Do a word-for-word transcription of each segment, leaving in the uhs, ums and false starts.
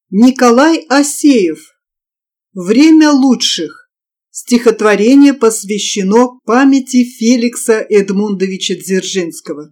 Николай Асеев. Время лучших. Стихотворение посвящено памяти Феликса Эдмундовича Дзержинского.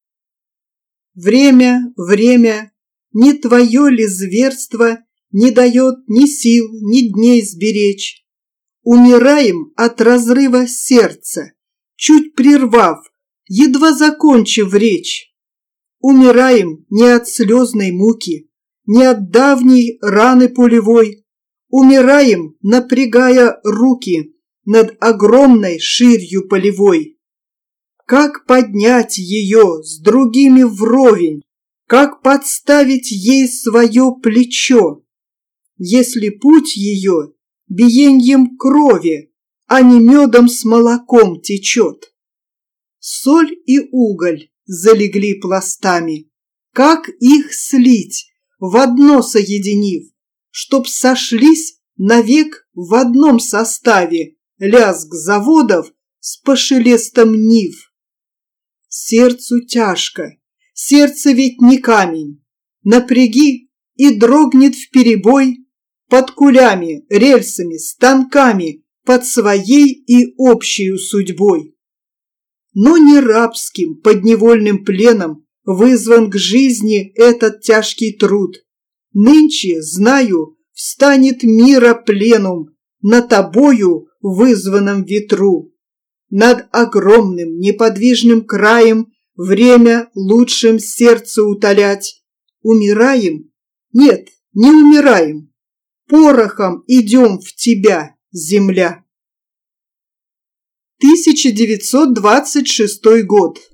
Время, время, не твое ли зверство не дает ни сил, ни дней сберечь? Умираем от разрыва сердца, чуть прервав, едва закончив речь. Умираем не от слезной муки, не от давней раны пулевой. Умираем, напрягая руки над огромной ширью полевой. Как поднять ее с другими вровень? Как подставить ей свое плечо, если путь ее биеньем крови, а не медом с молоком течет? Соль и уголь залегли пластами. Как их слить, в одно соединив, чтоб сошлись навек в одном составе лязг заводов с пошелестом нив? Сердцу тяжко, сердце ведь не камень. Напряги, и дрогнет вперебой под кулями, рельсами, станками, под своей и общей судьбой. Но не рабским подневольным пленом вызван к жизни этот тяжкий труд. Нынче, знаю, встанет мира пленум на тобою вызванном ветру. Над огромным неподвижным краем время лучшим сердце утолять. Умираем? Нет, не умираем. Порохом идем в тебя, земля. тысяча девятьсот двадцать шестой год.